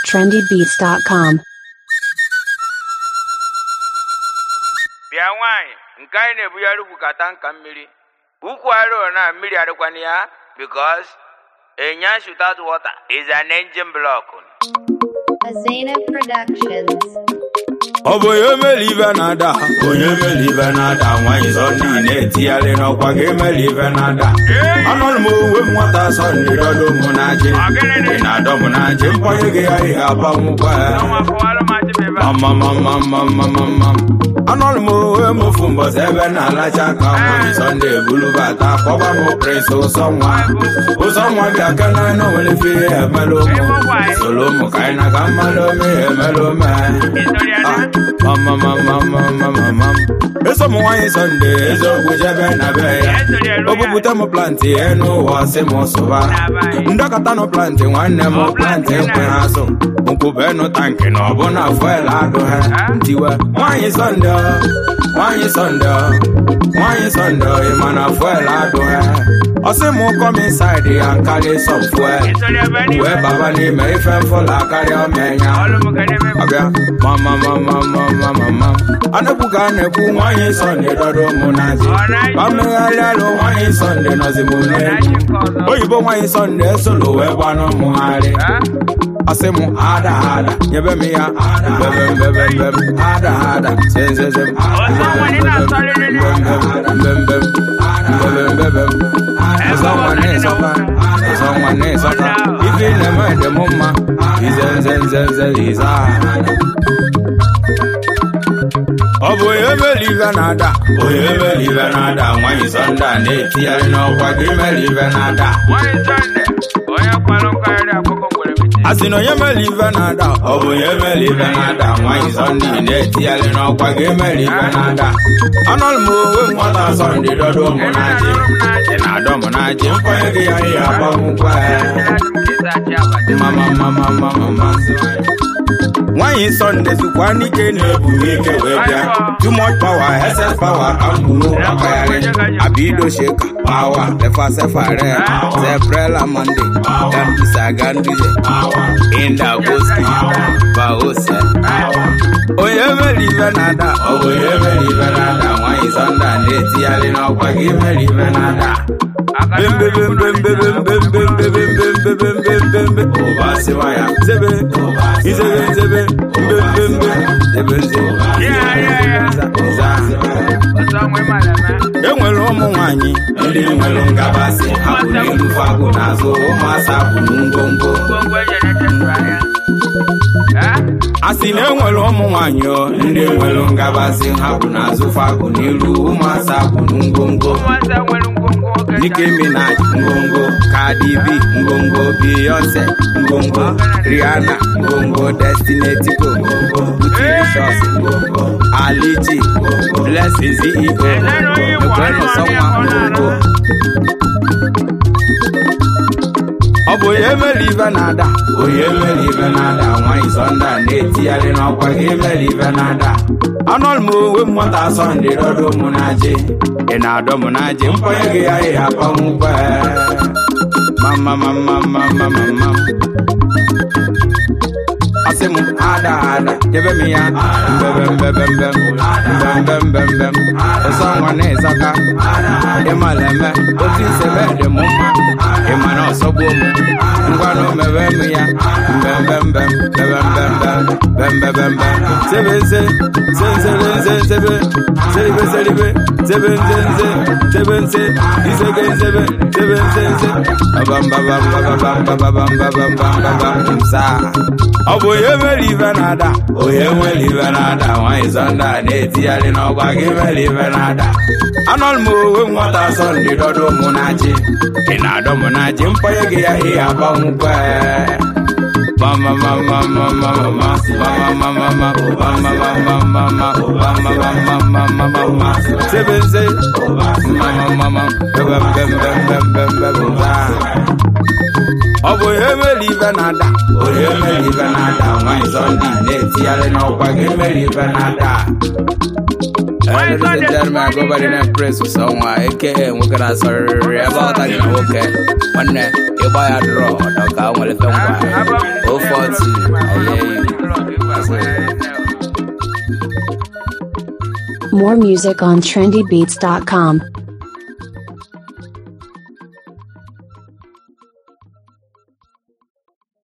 trendybeats.com. Bịa nwanyị nke anyị na-ebugharị ugwu kata nka mmiri ukwu arụọ na mmiri adịkwana ya because a nyash without water is an engine block. Azena Productions. Onye melive nada, onye melive nada, nwanyị Sunday na-etigharị n'ọkwa gị melive nada. Anọrọ m onwe m nwata Sunday dọdụ mụ na-ajị, ị na-adọ mụ na-ajị mpanye gị ya ihe abanwụkwa ya. Anọrọ m onwe m ofu mbọsị ebe na-alacha aka nwanyị Sunday bulubata kpọba m Prince Ụzọnwa bịa kena na nwere fi ihe emelụ ụmụ solo ụmụ ka anyị na-aga mmalụ ome ihe emelụ ome. Eso m nwanyị Sunday eziokwu jebe na be ya o bupụta m plantị n'ụwa si m sụba ndọkọta nụ plantị nwanne m plantị nkwe ha so nkwụbenụ tankị na ọbụna fuel adụ ha ntiwe nwanyị Sunday nwanyị Sunday ịmana fuel adụ ha ọsị m come inside ya nkarị some fuel wee baba n'ime ife mfụla karịa ọmịanya ọbịa mama anekwu ka a na-ekwu nwanyị Sunday dọdụ mụ na-ajị ka mmegharị alụ nwanyị Sunday nọzi m n'elu oyibo nwanyị Sunday esolo wee gbanụ mụgharị asị m ada nyebe m ya mbembembembembem ada zezezem mbembembembembem ọzọnwa na-esọka ife na-eme dị m mma izenzenzenze iza ọ bụ onye melive na-ada nwanyị Sunday na-etigharị n'ọkwa gị melive na-ada a sị na onye melive na-ada ọ bụ onye melive na-ada nwanyị Sunday na-etigharị n'ọkwa gị melive na-ada anọrọ m onwe nwata Sunday dọdụ ụmụ na-ajị ị na-adọ mụ na-ajị mkwanye gị ya ihe agbanwụkwa nwanyị Sunday zụkwa n'ike na-eburu ike wee bịa too much power excess power ka m buru akpagharị abido sheka power efasefare zeprela Monday ganduje indagoski baose onye melive na-ada ọ bụ onye melive na-ada nwanyị Sunday na-etigharị n'ọkwa gị melive na-ada enwere ụmụ nwanyị ndị nwere ngabasị hapụ n'elu fagụ n'azụ ụmụasa bụ ngwongwo a sị na enwere ụmụ nwanyị ndị nwere ngabasị hapụ n'azụ fagụ n'ilu ụmụasa bụ ngwongwo Nicki Minaj ngongo, Cardi B ngongo, Beyonce ngongo, Rihanna ngongo, Destiny Tico ngongo, Utilicious ngongo, Aliji ngongo, Bless is CEO ngongo, someone ngongo. Ọ bụ onye melive na-ada nwanyị Sunday na-etigharị n'ọkwa gị melive na-ada anọrọ m onwe m nwata Sunday dọdụ mụ na-ajị ị na-adọ mụ na-ajị mpanye gị ya ihe akpanwụkwa asị m ada jebe m ya mbembembembem ọzọnwa na-esọka ịmaleme otu isebe dị m mma ịma na ọsọgbuo m ngwanụ mebe m ya mbembembem sebenze ọ bụ onye melive na-ada nwanyị Sunday na-etigharị n'ọkwa gị melive na-ada anọrọ m onwe nwata Sunday dọdụ mụ na-ajị ị na-adọ mụ na-ajị mpanye gị ya ihe agbanwụkwa sebenze ọ bụ onye melive na-ada nwanyị Sunday na-etigharị n'ọkwa gị melive na-ada Ladies and gentlemen, I go by the name Prince Ụzọnwa, aka nwoke na-asọrịrị ebe ọ taghị na nwoke nwanne ịgba ya drọ ọdọ ka nwere fe ngwa 042 More music on trendybeats.com.